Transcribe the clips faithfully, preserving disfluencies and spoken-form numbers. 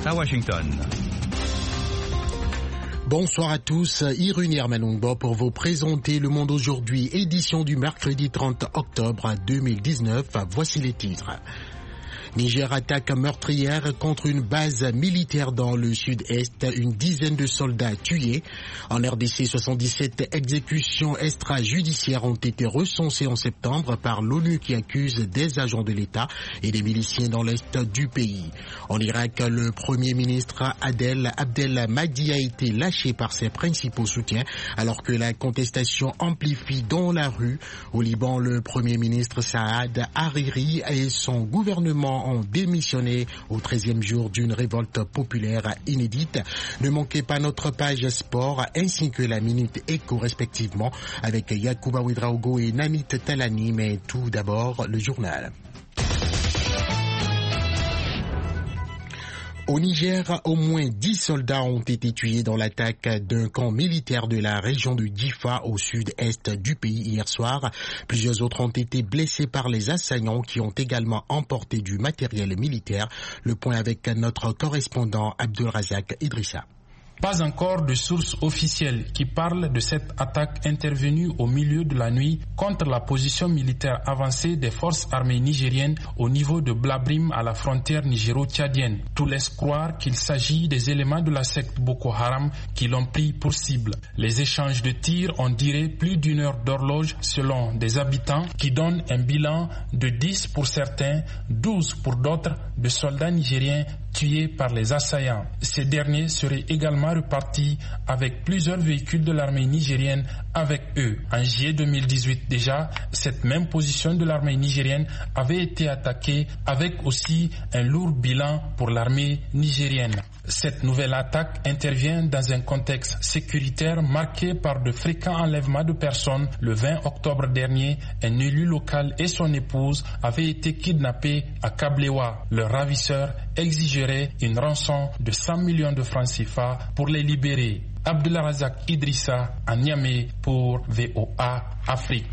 à Washington. Bonsoir à tous, Irune Hermanungbo pour vous présenter Le Monde aujourd'hui, édition du mercredi trente octobre deux mille dix-neuf. Voici les titres. Niger attaque meurtrière contre une base militaire dans le sud-est, une dizaine de soldats tués. En R D C, soixante-dix-sept exécutions extrajudiciaires ont été recensées en septembre par l'ONU qui accuse des agents de l'État et des miliciens dans l'est du pays. En Irak, le premier ministre Adel Abdel Mahdi a été lâché par ses principaux soutiens alors que la contestation amplifie dans la rue. Au Liban, le premier ministre Saad Hariri et son gouvernement ont démissionné au treizième jour d'une révolte populaire inédite. Ne manquez pas notre page sport ainsi que la Minute Éco respectivement avec Yacouba Ouedraogo et Nanit Talani, mais tout d'abord le journal. Au Niger, au moins dix soldats ont été tués dans l'attaque d'un camp militaire de la région de Difa au sud-est du pays hier soir. Plusieurs autres ont été blessés par les assaillants qui ont également emporté du matériel militaire. Le point avec notre correspondant Abdelrazak Idrissa. Pas encore de source officielle qui parle de cette attaque intervenue au milieu de la nuit contre la position militaire avancée des forces armées nigériennes au niveau de Blabrim à la frontière nigéro-tchadienne. Tout laisse croire qu'il s'agit des éléments de la secte Boko Haram qui l'ont pris pour cible. Les échanges de tirs ont duré plus d'une heure d'horloge selon des habitants qui donnent un bilan de dix pour certains, douze pour d'autres de soldats nigériens tués par les assaillants. Ces derniers seraient également repartis avec plusieurs véhicules de l'armée nigérienne avec eux. En juillet deux mille dix-huit déjà, cette même position de l'armée nigérienne avait été attaquée avec aussi un lourd bilan pour l'armée nigérienne. Cette nouvelle attaque intervient dans un contexte sécuritaire marqué par de fréquents enlèvements de personnes. Le vingt octobre dernier, un élu local et son épouse avaient été kidnappés à Kablewa. Leur ravisseur exigerait une rançon de cent millions de francs C F A pour les libérer. Abdelrazak Idrissa à Niamey pour V O A Afrique.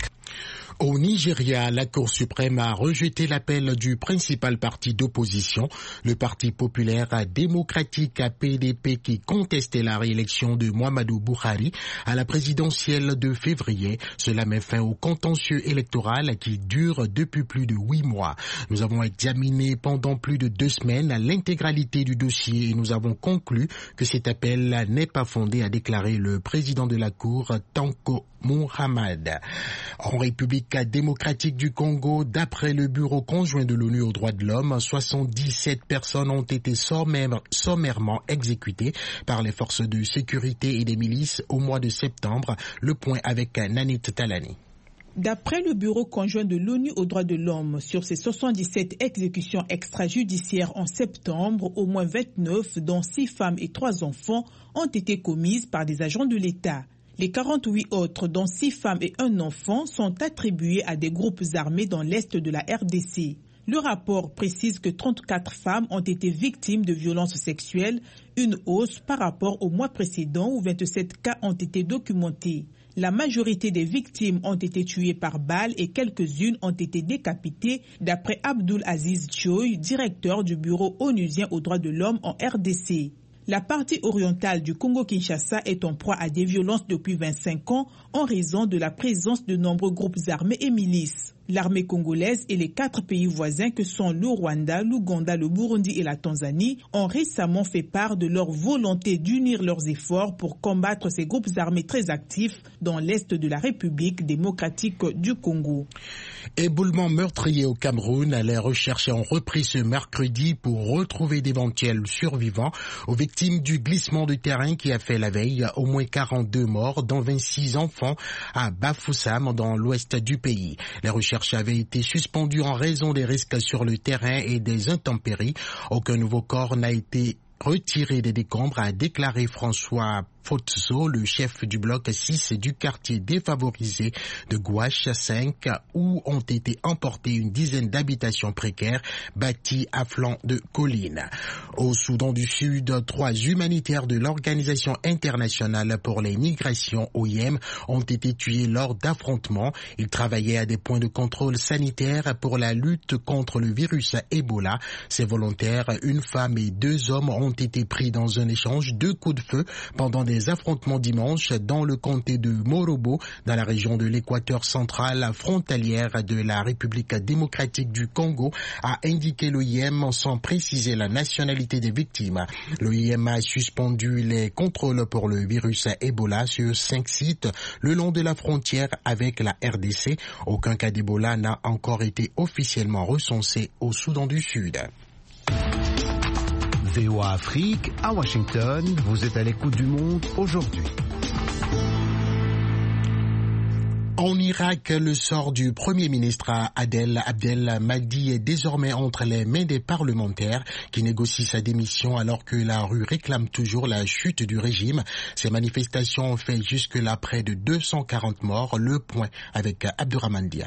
Au Nigeria, la Cour suprême a rejeté l'appel du principal parti d'opposition, le Parti populaire démocratique P D P, qui contestait la réélection de Muhammadu Buhari à la présidentielle de février. Cela met fin au contentieux électoral qui dure depuis plus de huit mois. Nous avons examiné pendant plus de deux semaines l'intégralité du dossier et nous avons conclu que cet appel n'est pas fondé, a déclaré le président de la Cour, Tanko Muhammad. En République démocratique du Congo, d'après le Bureau conjoint de l'ONU aux droits de l'homme, soixante-dix-sept personnes ont été sommairement exécutées par les forces de sécurité et des milices au mois de septembre. Le point avec Nanit Talani. D'après le Bureau conjoint de l'ONU aux droits de l'homme, sur ces soixante-dix-sept exécutions extrajudiciaires en septembre, au moins vingt-neuf, dont six femmes et trois enfants, ont été commises par des agents de l'État. Les quarante-huit autres, dont six femmes et un enfant, sont attribués à des groupes armés dans l'est de la R D C. Le rapport précise que trente-quatre femmes ont été victimes de violences sexuelles, une hausse par rapport au mois précédent où vingt-sept cas ont été documentés. La majorité des victimes ont été tuées par balles et quelques-unes ont été décapitées, d'après Abdul Aziz Choi, directeur du Bureau onusien aux droits de l'homme en R D C. La partie orientale du Congo-Kinshasa est en proie à des violences depuis vingt-cinq ans en raison de la présence de nombreux groupes armés et milices. L'armée congolaise et les quatre pays voisins que sont le Rwanda, l'Ouganda, le Burundi et la Tanzanie ont récemment fait part de leur volonté d'unir leurs efforts pour combattre ces groupes armés très actifs dans l'est de la République démocratique du Congo. Éboulement meurtrier au Cameroun, les recherches ont repris ce mercredi pour retrouver d'éventuels survivants aux victimes du glissement de terrain qui a fait la veille au moins quarante-deux morts, dont vingt-six enfants à Bafoussam dans l'ouest du pays. Les recherches avaient été suspendues en raison des risques sur le terrain et des intempéries. Aucun nouveau corps n'a été retiré des décombres, a déclaré François Fotso, le chef du bloc six du quartier défavorisé de Gouache cinq, où ont été emportées une dizaine d'habitations précaires bâties à flanc de collines. Au Soudan du Sud, trois humanitaires de l'Organisation internationale pour les migrations, O I M, ont été tués lors d'affrontements. Ils travaillaient à des points de contrôle sanitaire pour la lutte contre le virus Ebola. Ces volontaires, une femme et deux hommes, ont été pris dans un échange de coups de feu pendant des affrontements dimanche dans le comté de Morobo, dans la région de l'Équateur central, frontalière de la République démocratique du Congo, a indiqué l'O I M sans préciser la nationalité des victimes. L'O I M a suspendu les contrôles pour le virus Ebola sur cinq sites le long de la frontière avec la R D C. Aucun cas d'Ebola n'a encore été officiellement recensé au Soudan du Sud. V O A Afrique, à Washington, vous êtes à l'écoute du monde aujourd'hui. En Irak, le sort du Premier ministre Adel Abdel Mahdi est désormais entre les mains des parlementaires qui négocient sa démission alors que la rue réclame toujours la chute du régime. Ces manifestations ont fait jusque-là près de deux cent quarante morts. Le point avec Abdurrahman Dia.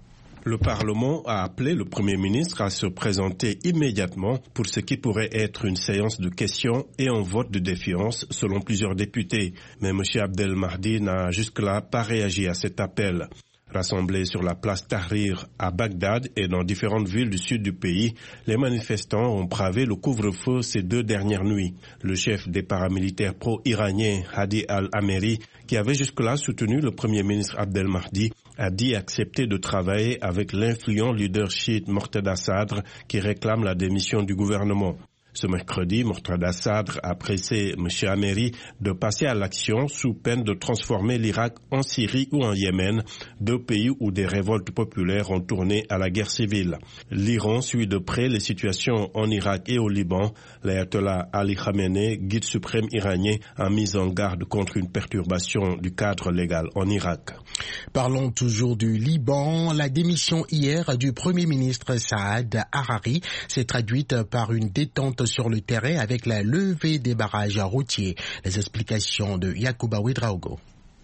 Le Parlement a appelé le Premier ministre à se présenter immédiatement pour ce qui pourrait être une séance de questions et un vote de défiance selon plusieurs députés. Mais M. Abdel Mahdi n'a jusque-là pas réagi à cet appel. Rassemblés sur la place Tahrir à Bagdad et dans différentes villes du sud du pays, les manifestants ont bravé le couvre-feu ces deux dernières nuits. Le chef des paramilitaires pro-iraniens, Hadi al-Ameri, qui avait jusque-là soutenu le Premier ministre Abdel Mahdi, a dit accepter de travailler avec l'influent leader chiite Mortada Sadr qui réclame la démission du gouvernement. Ce mercredi, Mortada Sadr a pressé M. Ameri de passer à l'action sous peine de transformer l'Irak en Syrie ou en Yémen, deux pays où des révoltes populaires ont tourné à la guerre civile. L'Iran suit de près les situations en Irak et au Liban. L'ayatollah Ali Khamenei, guide suprême iranien, a mis en garde contre une perturbation du cadre légal en Irak. Parlons toujours du Liban. La démission hier du Premier ministre Saad Harari s'est traduite par une détente sur le terrain avec la levée des barrages routiers. Les explications de Yacouba Ouedraogo.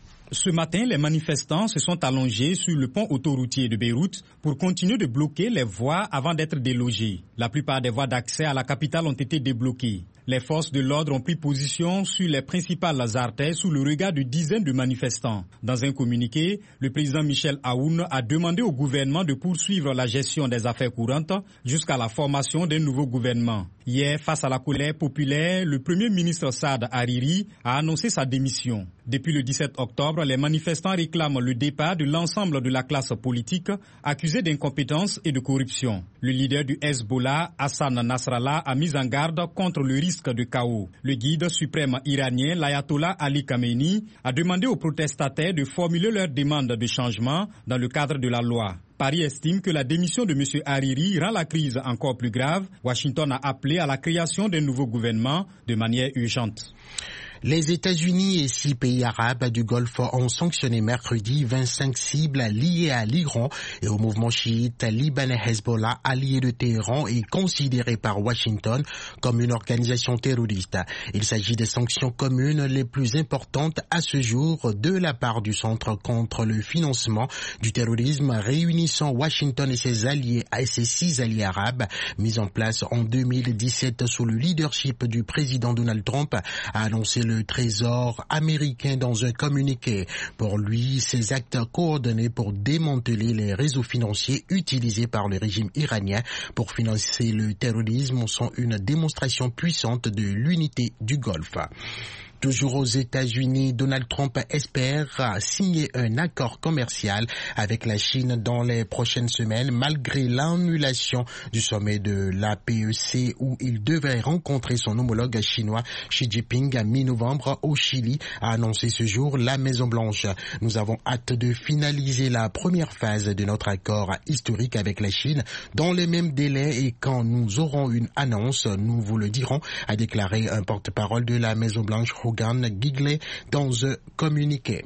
Ce matin, les manifestants se sont allongés sur le pont autoroutier de Beyrouth pour continuer de bloquer les voies avant d'être délogés. La plupart des voies d'accès à la capitale ont été débloquées. Les forces de l'ordre ont pris position sur les principales artères sous le regard de dizaines de manifestants. Dans un communiqué, le président Michel Aoun a demandé au gouvernement de poursuivre la gestion des affaires courantes jusqu'à la formation d'un nouveau gouvernement. Hier, face à la colère populaire, le Premier ministre Saad Hariri a annoncé sa démission. Depuis le dix-sept octobre, les manifestants réclament le départ de l'ensemble de la classe politique accusée d'incompétence et de corruption. Le leader du Hezbollah, Hassan Nasrallah, a mis en garde contre le risque de chaos. Le guide suprême iranien, l'ayatollah Ali Khamenei, a demandé aux protestataires de formuler leurs demandes de changement dans le cadre de la loi. Paris estime que la démission de M. Hariri rend la crise encore plus grave. Washington a appelé à la création d'un nouveau gouvernement de manière urgente. Les États-Unis et six pays arabes du Golfe ont sanctionné mercredi vingt-cinq cibles liées à l'Iran et au mouvement chiite libanais Hezbollah, allié de Téhéran et considéré par Washington comme une organisation terroriste. Il s'agit des sanctions communes les plus importantes à ce jour de la part du Centre contre le financement du terrorisme réunissant Washington et ses alliés et ses six alliés arabes, mis en place en deux mille dix-sept sous le leadership du président Donald Trump, a annoncé le Le Trésor américain dans un communiqué. Pour lui, ces actes coordonnés pour démanteler les réseaux financiers utilisés par le régime iranien pour financer le terrorisme sont une démonstration puissante de l'unité du Golfe. Toujours aux États-Unis, Donald Trump espère signer un accord commercial avec la Chine dans les prochaines semaines, malgré l'annulation du sommet de l'A P E C où il devait rencontrer son homologue chinois Xi Jinping à mi-novembre au Chili, a annoncé ce jour la Maison-Blanche. Nous avons hâte de finaliser la première phase de notre accord historique avec la Chine dans les mêmes délais et quand nous aurons une annonce, nous vous le dirons, a déclaré un porte-parole de la Maison-Blanche, Hogan Gidley, dans un communiqué.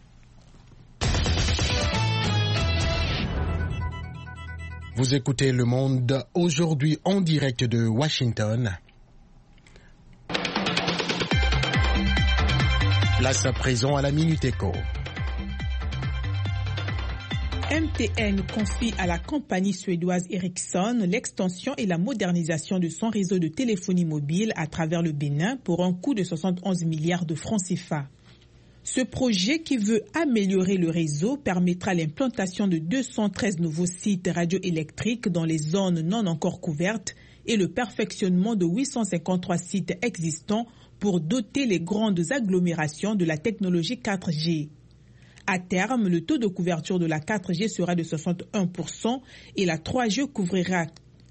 Vous écoutez Le Monde aujourd'hui en direct de Washington. Place à présent à la Minute Éco. M T N confie à la compagnie suédoise Ericsson l'extension et la modernisation de son réseau de téléphonie mobile à travers le Bénin pour un coût de soixante et onze milliards de francs C F A. Ce projet, qui veut améliorer le réseau, permettra l'implantation de deux cent treize nouveaux sites radioélectriques dans les zones non encore couvertes et le perfectionnement de huit cent cinquante-trois sites existants pour doter les grandes agglomérations de la technologie quatre G. À terme, le taux de couverture de la quatre G sera de soixante et un pour cent et la trois G couvrira.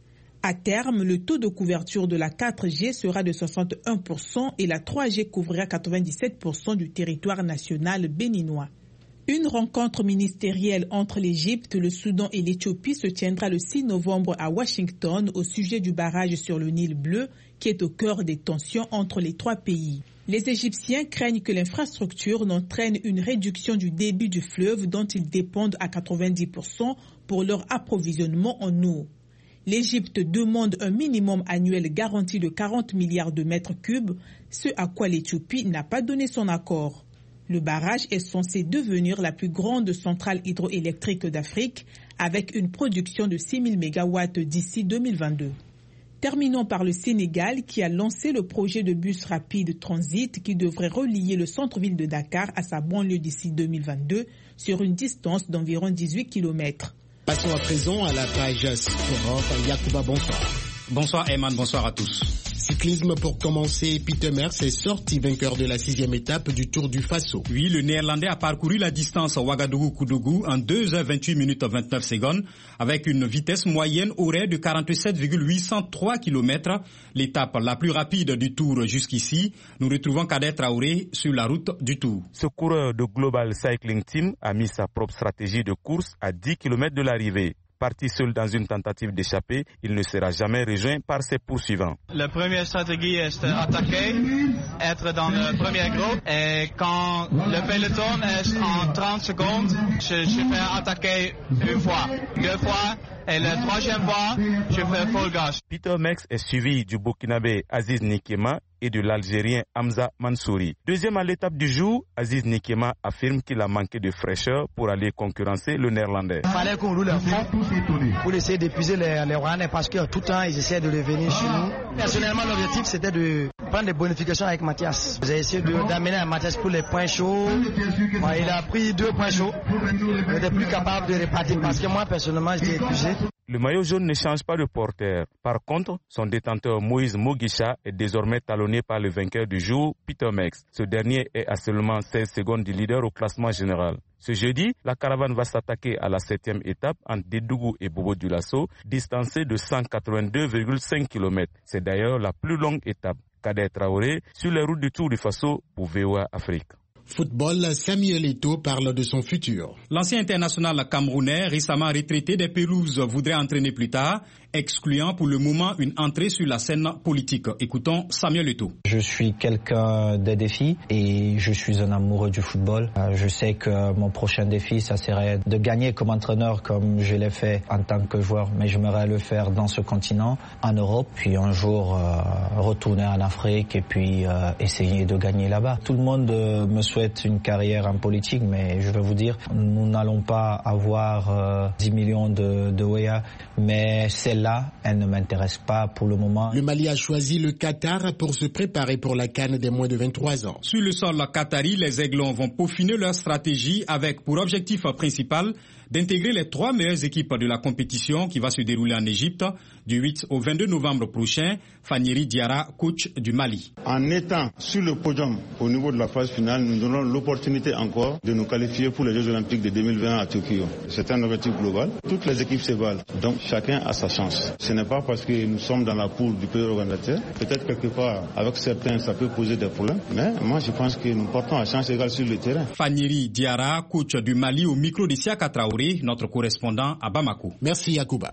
À terme, le taux de couverture de la quatre G sera de soixante et un pour cent et la trois G couvrira quatre-vingt-dix-sept pour cent du territoire national béninois. Une rencontre ministérielle entre l'Égypte, le Soudan et l'Éthiopie se tiendra le six novembre à Washington au sujet du barrage sur le Nil bleu qui est au cœur des tensions entre les trois pays. Les Égyptiens craignent que l'infrastructure n'entraîne une réduction du débit du fleuve dont ils dépendent à quatre-vingt-dix pour cent pour leur approvisionnement en eau. L'Égypte demande un minimum annuel garanti de quarante milliards de mètres cubes, ce à quoi l'Éthiopie n'a pas donné son accord. Le barrage est censé devenir la plus grande centrale hydroélectrique d'Afrique avec une production de six mille mégawatts d'ici deux mille vingt-deux. Terminons par le Sénégal qui a lancé le projet de bus rapide transit qui devrait relier le centre-ville de Dakar à sa banlieue d'ici deux mille vingt-deux sur une distance d'environ dix-huit kilomètres. Passons à présent à la page Sport. Yacouba, bonsoir. Bonsoir Ayman, bonsoir à tous. Cyclisme pour commencer, Peter Merckx est sorti vainqueur de la sixième étape du Tour du Faso. Oui, le Néerlandais a parcouru la distance Ouagadougou-Koudougou en deux heures vingt-huit minutes vingt-neuf secondes avec une vitesse moyenne horaire de quarante-sept virgule huit cent trois kilomètres. L'étape la plus rapide du Tour jusqu'ici. Nous retrouvons Kader Traoré sur la route du Tour. Ce coureur de Global Cycling Team a mis sa propre stratégie de course à dix kilomètres de l'arrivée. Parti seul dans une tentative d'échapper, il ne sera jamais rejoint par ses poursuivants. La première stratégie est d'attaquer, être dans le premier groupe et quand le peloton est en trente secondes, je, je fais attaquer une fois, deux fois et la troisième fois, je fais full gas. Peter Merckx est suivi du Burkinabé Aziz Nikema et de l'Algérien Hamza Mansouri. Deuxième à l'étape du jour, Aziz Nikema affirme qu'il a manqué de fraîcheur pour aller concurrencer le Néerlandais. Il fallait qu'on roule un fond pour essayer d'épuiser les, les Rwandais parce que tout le temps ils essaient de les venir chez nous. Personnellement, l'objectif c'était de prendre des bonifications avec Mathias. J'ai essayé d'amener Mathias pour les points chauds. Bon, il a pris deux points chauds. Il n'était plus capable de répartir parce que moi personnellement j'étais épuisé. Le maillot jaune ne change pas de porteur. Par contre, son détenteur Moïse Mogisha est désormais talonné par le vainqueur du jour, Peter Merckx. Ce dernier est à seulement seize secondes du leader au classement général. Ce jeudi, la caravane va s'attaquer à la septième étape entre Dédougou et Bobo Dioulasso, distancée de cent quatre-vingt-deux virgule cinq kilomètres. C'est d'ailleurs la plus longue étape. Kader Traoré sur les routes du Tour du Faso pour V O A Afrique. Football, Samuel Eto'o parle de son futur. L'ancien international camerounais, récemment retraité des pelouses, voudrait entraîner plus tard, excluant pour le moment une entrée sur la scène politique. Écoutons Samuel Eto'o. Je suis quelqu'un des défis et je suis un amoureux du football. Je sais que mon prochain défi, ça serait de gagner comme entraîneur comme je l'ai fait en tant que joueur, mais j'aimerais le faire dans ce continent, en Europe, puis un jour euh, retourner en Afrique et puis euh, essayer de gagner là-bas. Tout le monde euh, me souhaite une carrière en politique, mais je vais vous dire, nous n'allons pas avoir euh, dix millions de, de W A, mais celle-là, elle ne m'intéresse pas pour le moment. Le Mali a choisi le Qatar pour se préparer pour la CAN des moins de vingt-trois ans. Sur le sol qatari, les Aiglons vont peaufiner leur stratégie avec pour objectif principal d'intégrer les trois meilleures équipes de la compétition qui va se dérouler en Égypte du huit au vingt-deux novembre prochain. Fanieri Diarra, coach du Mali. En étant sur le podium au niveau de la phase finale, nous aurons l'opportunité encore de nous qualifier pour les Jeux Olympiques de deux mille vingt à Tokyo. C'est un objectif global. Toutes les équipes se valent. Donc chacun a sa chance. Ce n'est pas parce que nous sommes dans la poule du pays organisateur. Peut-être quelque part, avec certains, ça peut poser des problèmes. Mais moi, je pense que nous portons à chance égale sur le terrain. Fanieri Diarra, coach du Mali, au micro de Siaka Traoré, notre correspondant à Bamako. Merci Yacouba.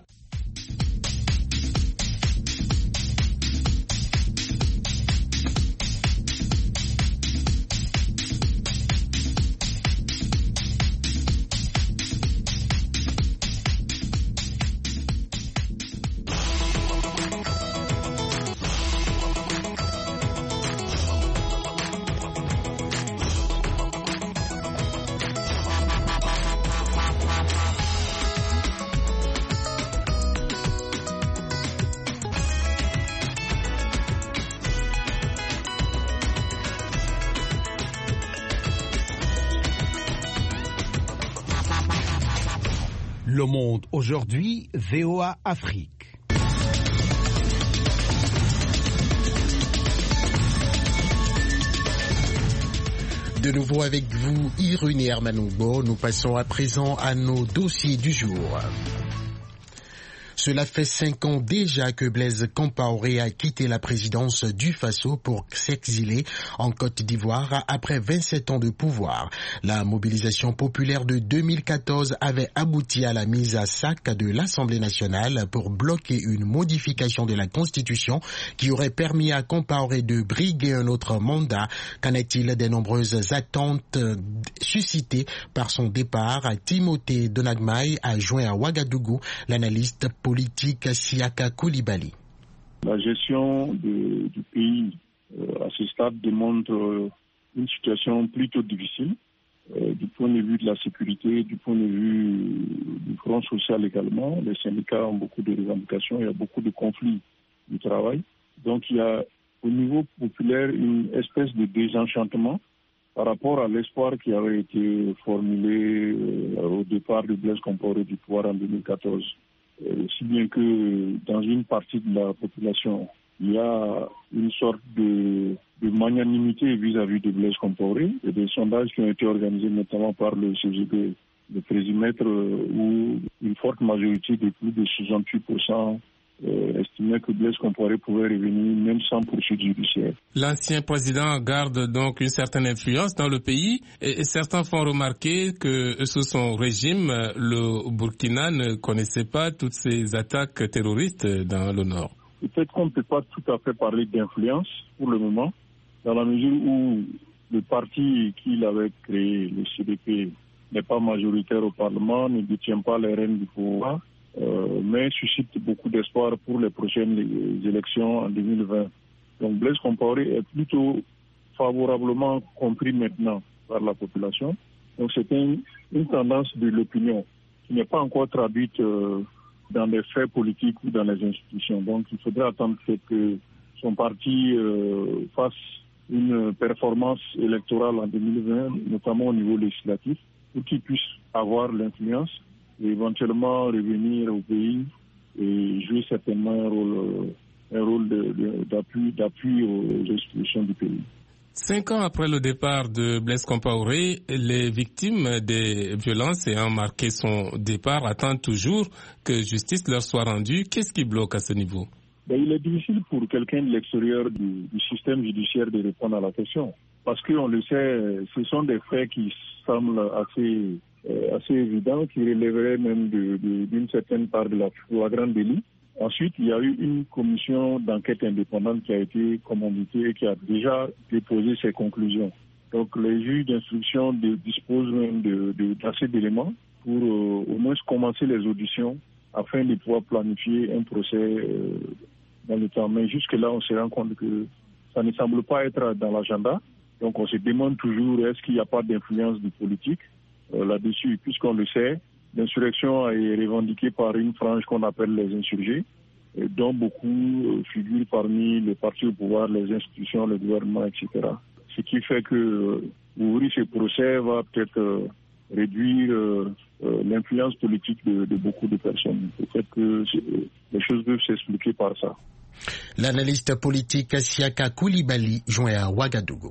Le Monde aujourd'hui, V O A Afrique. De nouveau avec vous, Irunie Hermanoubo. Nous passons à présent à nos dossiers du jour. Cela fait cinq ans déjà que Blaise Compaoré a quitté la présidence du Faso pour s'exiler en Côte d'Ivoire après vingt-sept ans de pouvoir. La mobilisation populaire de deux mille quatorze avait abouti à la mise à sac de l'Assemblée nationale pour bloquer une modification de la Constitution qui aurait permis à Compaoré de briguer un autre mandat. Qu'en est-il des nombreuses attentes suscitées par son départ? Timothée Donagmaï a joint à Ouagadougou l'analyste politique Siaka Koulibaly. La gestion de, du pays euh, à ce stade démontre euh, une situation plutôt difficile euh, du point de vue de la sécurité, du point de vue du front social également. Les syndicats ont beaucoup de revendications, il y a beaucoup de conflits du travail. Donc il y a au niveau populaire une espèce de désenchantement par rapport à l'espoir qui avait été formulé euh, au départ de Blaise Compaoré du pouvoir en deux mille quatorze. Euh, si bien que dans une partie de la population, il y a une sorte de, de magnanimité vis-à-vis de Blaise Compaoré. Il y a des sondages qui ont été organisés notamment par le C G B, le Présimètre, euh, où une forte majorité de plus de soixante-huit pour cent Euh, estimait que Blaise Compaoré pouvait revenir même sans poursuite judiciaire. L'ancien président garde donc une certaine influence dans le pays et, et certains font remarquer que sous son régime, le Burkina ne connaissait pas toutes ces attaques terroristes dans le nord. Peut-être qu'on ne peut pas tout à fait parler d'influence pour le moment, dans la mesure où le parti qu'il avait créé, le C D P, n'est pas majoritaire au Parlement, ne détient pas les rênes du pouvoir. Euh, mais suscite beaucoup d'espoir pour les prochaines élections en deux mille vingt. Donc Blaise Compaoré est plutôt favorablement compris maintenant par la population. Donc c'est une, une tendance de l'opinion qui n'est pas encore traduite euh, dans les faits politiques ou dans les institutions. Donc il faudrait attendre que son parti euh, fasse une performance électorale en deux mille vingt, notamment au niveau législatif, pour qu'il puisse avoir l'influence et éventuellement revenir au pays et jouer certainement un rôle, un rôle de, de, d'appui, d'appui aux institutions du pays. Cinq ans après le départ de Blaise Compaoré, les victimes des violences ayant marqué son départ attendent toujours que justice leur soit rendue. Qu'est-ce qui bloque à ce niveau? Ben, il est difficile pour quelqu'un de l'extérieur du, du système judiciaire de répondre à la question. Parce qu'on le sait, ce sont des faits qui semblent assez... Euh, assez évident, qui relèverait même de, de, d'une certaine part de la flagrant délit. Ensuite, il y a eu une commission d'enquête indépendante qui a été commanditée et qui a déjà déposé ses conclusions. Donc les juges d'instruction de, disposent même de, de, d'assez d'éléments pour euh, au moins commencer les auditions afin de pouvoir planifier un procès euh, dans le temps. Mais jusque-là, on se rend compte que ça ne semble pas être dans l'agenda. Donc on se demande toujours, est-ce qu'il n'y a pas d'influence du politique Euh, là-dessus, puisqu'on le sait, l'insurrection est revendiquée par une frange qu'on appelle les insurgés, et dont beaucoup euh, figurent parmi les partis au pouvoir, les institutions, le gouvernement, et cetera. Ce qui fait que euh, ouvrir ce procès va peut-être euh, réduire euh, euh, l'influence politique de, de beaucoup de personnes. Peut-être que euh, les choses peuvent s'expliquer par ça. L'analyste politique Siaka Koulibaly joint à Ouagadougou.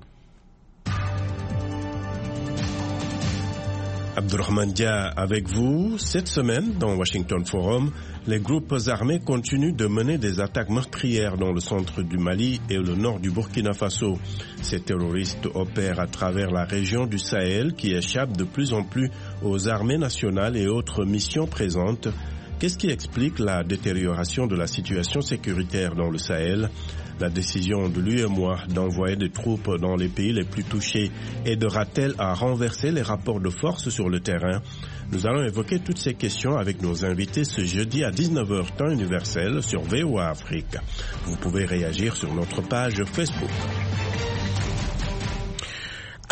Abdourahmane Dia avec vous. Cette semaine, dans Washington Forum, les groupes armés continuent de mener des attaques meurtrières dans le centre du Mali et le nord du Burkina Faso. Ces terroristes opèrent à travers la région du Sahel qui échappe de plus en plus aux armées nationales et autres missions présentes. Qu'est-ce qui explique la détérioration de la situation sécuritaire dans le Sahel? La décision de l'U E M O A d'envoyer des troupes dans les pays les plus touchés aidera-t-elle à renverser les rapports de force sur le terrain? Nous allons évoquer toutes ces questions avec nos invités ce jeudi à dix-neuf heures temps universel sur V O A Afrique. Vous pouvez réagir sur notre page Facebook.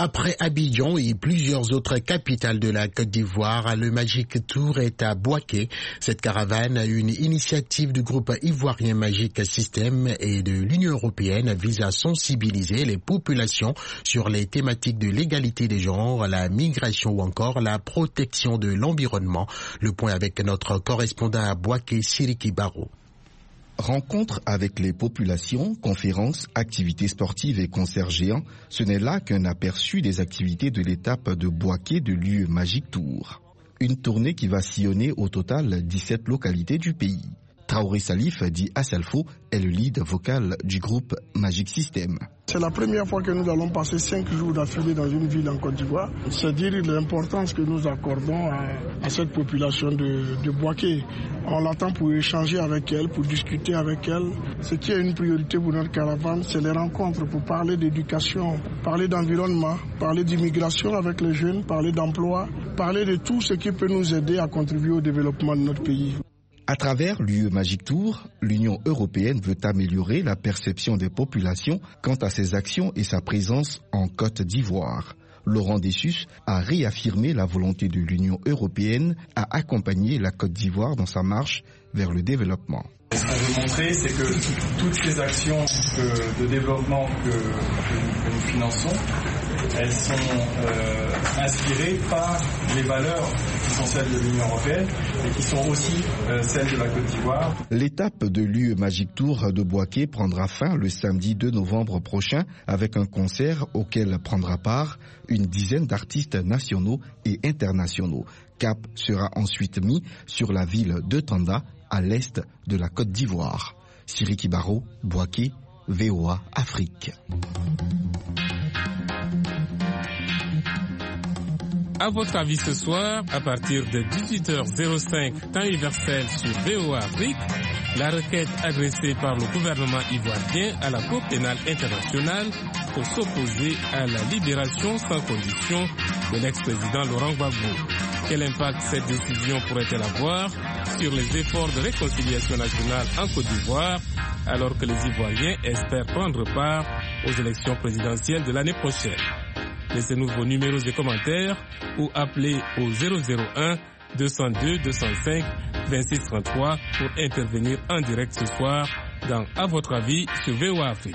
Après Abidjan et plusieurs autres capitales de la Côte d'Ivoire, le Magic Tour est à Bouaké. Cette caravane, une initiative du groupe ivoirien Magic System et de l'Union européenne, vise à sensibiliser les populations sur les thématiques de l'égalité des genres, la migration ou encore la protection de l'environnement. Le point avec notre correspondant à Bouaké, Siriki Baro. Rencontres avec les populations, conférences, activités sportives et concerts géants, ce n'est là qu'un aperçu des activités de l'étape de Bouaké de l'U E Magic Tour. Une tournée qui va sillonner au total dix-sept localités du pays. Traoré Salif, dit Assalfo, est le lead vocal du groupe Magic System. C'est la première fois que nous allons passer cinq jours d'affilée dans une ville en Côte d'Ivoire. C'est dire l'importance que nous accordons à, à cette population de, de Bouaké. On l'attend pour échanger avec elle, pour discuter avec elle. Ce qui est une priorité pour notre caravane, c'est les rencontres pour parler d'éducation, parler d'environnement, parler d'immigration avec les jeunes, parler d'emploi, parler de tout ce qui peut nous aider à contribuer au développement de notre pays. À travers l'U E Magic Tour, l'Union européenne veut améliorer la perception des populations quant à ses actions et sa présence en Côte d'Ivoire. Laurent Dessus a réaffirmé la volonté de l'Union européenne à accompagner la Côte d'Ivoire dans sa marche vers le développement. Ce qu'on veut montrer, c'est que toutes ces actions que, de développement que, que, que nous finançons, elles sont euh, inspirées par les valeurs qui sont celles de l'Union européenne et qui sont aussi euh, celles de la Côte d'Ivoire. L'étape de l'U E Magic Tour de Bouaké prendra fin le samedi deux novembre prochain avec un concert auquel prendra part une dizaine d'artistes nationaux et internationaux. Cap sera ensuite mis sur la ville de Tanda, à l'est de la Côte d'Ivoire. Siriki Baro, Bouaké, V O A Afrique. À votre avis ce soir, à partir de dix-huit heures cinq, temps universel sur V O A Afrique, la requête adressée par le gouvernement ivoirien à la Cour pénale internationale pour s'opposer à la libération sans condition de l'ex-président Laurent Gbagbo. Quel impact cette décision pourrait-elle avoir sur les efforts de réconciliation nationale en Côte d'Ivoire, alors que les Ivoiriens espèrent prendre part aux élections présidentielles de l'année prochaine? Laissez-nous vos numéros et commentaires ou appelez au zéro zéro un deux zéro deux deux zéro cinq vingt-six trente-trois pour intervenir en direct ce soir dans À votre avis sur V O A Afrique.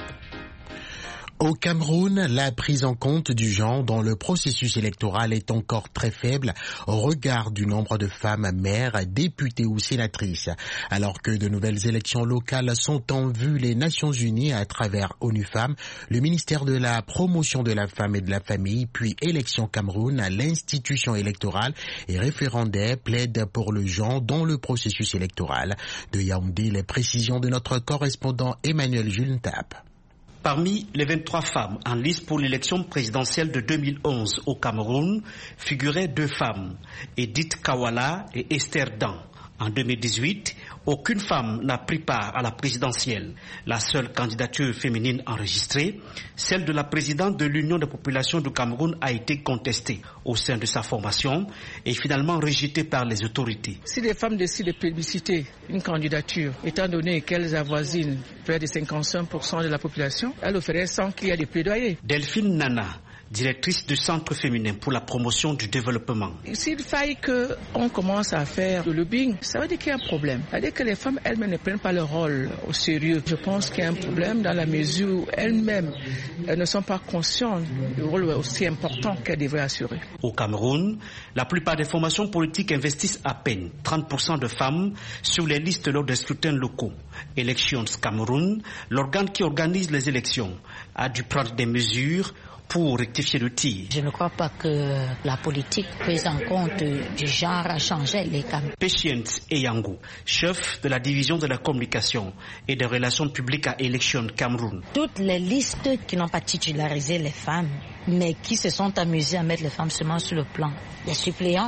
Au Cameroun, la prise en compte du genre dans le processus électoral est encore très faible au regard du nombre de femmes maires, députées ou sénatrices. Alors que de nouvelles élections locales sont en vue les Nations Unies à travers ONU Femmes, le ministère de la Promotion de la Femme et de la Famille, puis Élections Cameroun, l'institution électorale et référendaire plaident pour le genre dans le processus électoral. De Yaoundé, les précisions de notre correspondant Emmanuel Julentap. Parmi les vingt-trois femmes en liste pour l'élection présidentielle de deux mille onze au Cameroun figuraient deux femmes, Edith Kawala et Esther Dan. En deux mille dix-huit, aucune femme n'a pris part à la présidentielle. La seule candidature féminine enregistrée, celle de la présidente de l'Union des populations du Cameroun, a été contestée au sein de sa formation et finalement rejetée par les autorités. Si les femmes décident de plébisciter une candidature, étant donné qu'elles avoisinent près de cinquante-cinq pour cent de la population, elles le feraient sans qu'il y ait de plaidoyer. Delphine Nana, directrice du Centre féminin pour la promotion du développement. S'il faille qu'on commence à faire du lobbying, ça veut dire qu'il y a un problème. Ça veut dire que les femmes elles-mêmes ne prennent pas leur rôle au sérieux. Je pense qu'il y a un problème dans la mesure où elles-mêmes elles ne sont pas conscientes du rôle aussi important qu'elles devraient assurer. Au Cameroun, la plupart des formations politiques investissent à peine trente pour cent de femmes sur les listes lors des scrutins locaux. Elections Cameroun, l'organe qui organise les élections, a dû prendre des mesures pour rectifier le tir. Je ne crois pas que la politique prise en compte du genre a changé les Camerounais. Patience Eyango, chef de la division de la communication et des relations publiques à Élections Cameroun. Toutes les listes qui n'ont pas titularisé les femmes, mais qui se sont amusées à mettre les femmes seulement sur le plan. Les suppléantes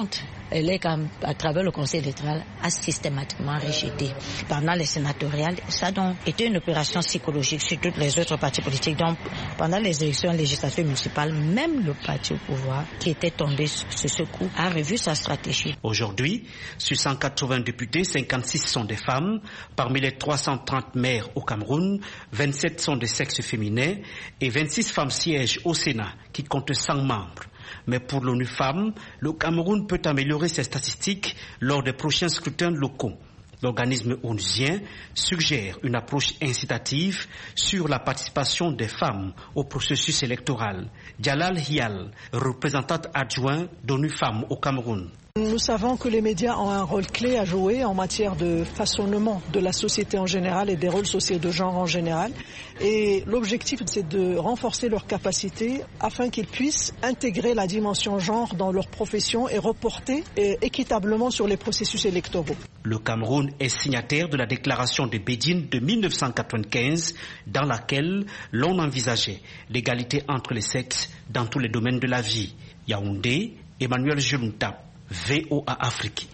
l'E C, à travers le Conseil électoral, a systématiquement rejeté. Pendant les sénatoriales, ça a donc été une opération psychologique sur toutes les autres partis politiques. Donc, pendant les élections législatives municipales, même le parti au pouvoir, qui était tombé sur ce coup, a revu sa stratégie. Aujourd'hui, sur cent quatre-vingts députés, cinquante-six sont des femmes. Parmi les trois cent trente maires au Cameroun, vingt-sept sont de sexe féminin et vingt-six femmes siègent au Sénat, qui compte cent membres. Mais pour l'ONU Femmes, le Cameroun peut améliorer ses statistiques lors des prochains scrutins locaux. L'organisme onusien suggère une approche incitative sur la participation des femmes au processus électoral. Djalal Hial, représentante adjoint d'ONU Femmes au Cameroun. Nous savons que les médias ont un rôle clé à jouer en matière de façonnement de la société en général et des rôles sociaux de genre en général. Et l'objectif, c'est de renforcer leurs capacités afin qu'ils puissent intégrer la dimension genre dans leur profession et reporter équitablement sur les processus électoraux. Le Cameroun est signataire de la déclaration de Bédine de mille neuf cent quatre-vingt-quinze dans laquelle l'on envisageait l'égalité entre les sexes dans tous les domaines de la vie. Yaoundé, Emmanuel Jelunta. V O A Afrique.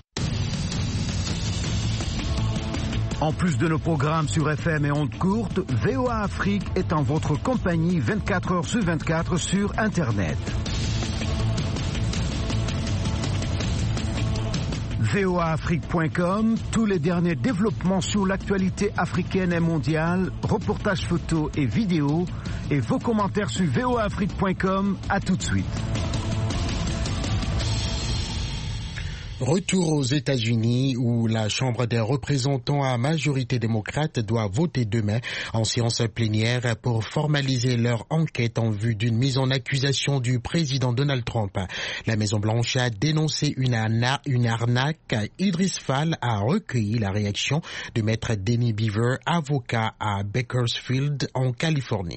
En plus de nos programmes sur F M et ondes courtes, V O A Afrique est en votre compagnie vingt-quatre heures sur vingt-quatre sur Internet. V O A Afrique point com, tous les derniers développements sur l'actualité africaine et mondiale, reportages photos et vidéos, et vos commentaires sur V O A Afrique point com. À tout de suite. Retour aux États-Unis où la Chambre des représentants à majorité démocrate doit voter demain en séance plénière pour formaliser leur enquête en vue d'une mise en accusation du président Donald Trump. La Maison-Blanche a dénoncé une, arna- une arnaque. Idriss Fall a recueilli la réaction de maître Denny Beaver, avocat à Bakersfield en Californie.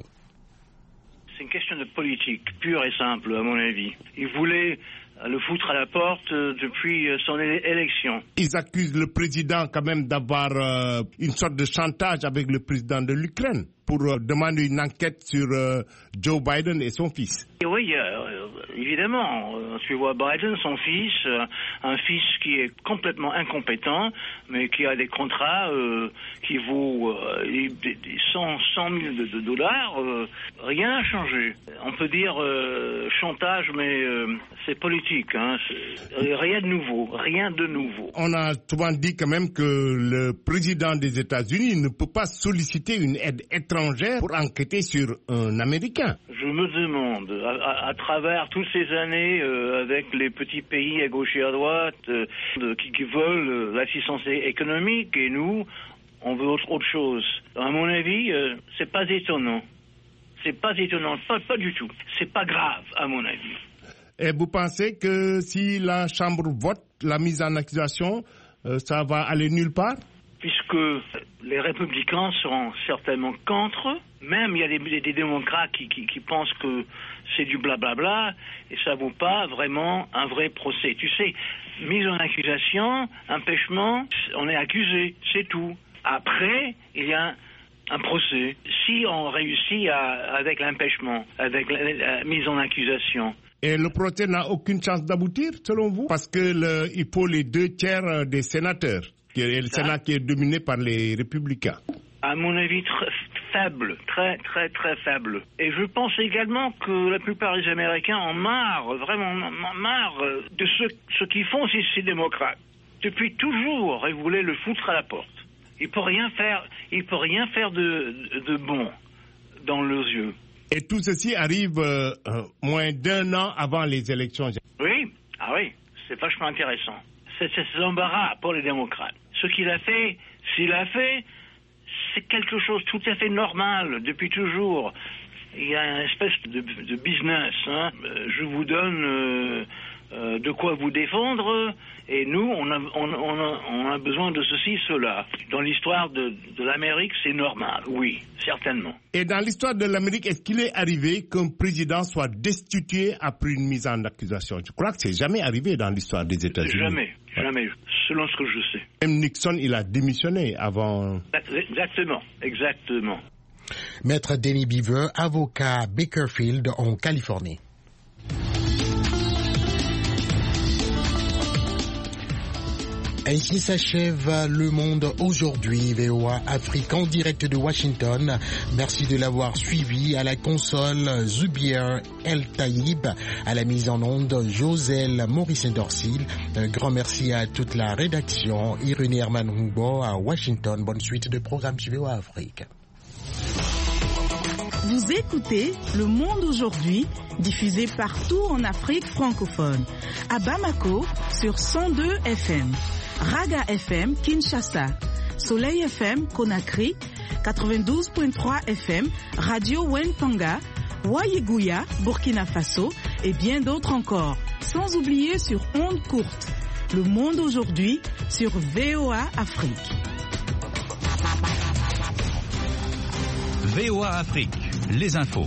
C'est une question de politique pure et simple à mon avis. Il voulait le foutre à la porte euh, depuis euh, son é- élection. Ils accusent le président quand même d'avoir euh, une sorte de chantage avec le président de l'Ukraine pour euh, demander une enquête sur euh, Joe Biden et son fils. Et oui, euh, évidemment, tu vois Biden, son fils, euh, un fils qui est complètement incompétent, mais qui a des contrats euh, qui vaut euh, des, des cent mille de, de dollars. Euh, rien n'a changé. On peut dire euh, chantage, mais euh, c'est politique. Hein, c'est, rien de nouveau, rien de nouveau. On a souvent dit quand même que le président des États-Unis ne peut pas solliciter une aide étrangère pour enquêter sur un Américain. Je me demande, à, à, à travers toutes ces années, euh, avec les petits pays à gauche et à droite euh, de, qui, qui veulent euh, l'assistance économique, et nous, on veut autre, autre chose. À mon avis, euh, c'est pas étonnant. C'est pas étonnant, pas, pas du tout. C'est pas grave, à mon avis. Et vous pensez que si la Chambre vote la mise en accusation, euh, ça va aller nulle part? Puisque les républicains seront certainement contre. Même il y a des, des démocrates qui, qui, qui pensent que c'est du blablabla et ça vaut pas vraiment un vrai procès. Tu sais, mise en accusation, empêchement, on est accusé, c'est tout. Après, il y a un procès. Si on réussit à, avec l'empêchement, avec la, la mise en accusation. Et le procès n'a aucune chance d'aboutir, selon vous? Parce que le, il faut les deux tiers des sénateurs. Et le Sénat qui est dominé par les républicains. À mon avis, très faible, très très très faible. Et je pense également que la plupart des Américains en marre, vraiment marre de ce, ce qu'ils font ces, ces démocrates. Depuis toujours, ils voulaient le foutre à la porte. Il peut rien faire, il peut rien faire de, de bon dans leurs yeux. Et tout ceci arrive euh, moins d'un an avant les élections. Oui, ah oui, c'est vachement intéressant. C'est, c'est l'embarras pour les démocrates. Ce qu'il a fait, s'il a fait, c'est quelque chose de tout à fait normal, depuis toujours. Il y a une espèce de, de business. Hein. Je vous donne euh, euh, de quoi vous défendre, et nous, on a, on, on, a, on a besoin de ceci, cela. Dans l'histoire de, de l'Amérique, c'est normal, oui, certainement. Et dans l'histoire de l'Amérique, est-ce qu'il est arrivé qu'un président soit destitué après une mise en accusation? Je crois que c'est jamais arrivé dans l'histoire des États-Unis. Jamais, jamais, selon ce que je sais. Même Nixon, il a démissionné avant. Exactement, exactement. Maître Denny Beaver, avocat à Bakersfield en Californie. Ainsi s'achève Le Monde aujourd'hui, V O A Afrique en direct de Washington. Merci de l'avoir suivi. À la console, Zubier El Taïb, à la mise en onde, Joselle Maurice-Dorsil. Un grand merci à toute la rédaction. Irune Herman Humbo à Washington. Bonne suite de programmes sur V O A Afrique. Vous écoutez Le Monde aujourd'hui, diffusé partout en Afrique francophone. À Bamako, sur cent deux F M. Raga F M, Kinshasa. Soleil F M, Conakry. quatre-vingt-douze virgule trois F M, Radio Wentanga. Wayiguya, Burkina Faso. Et bien d'autres encore. Sans oublier sur ondes courtes. Le Monde aujourd'hui, sur V O A Afrique. V O A Afrique, les infos.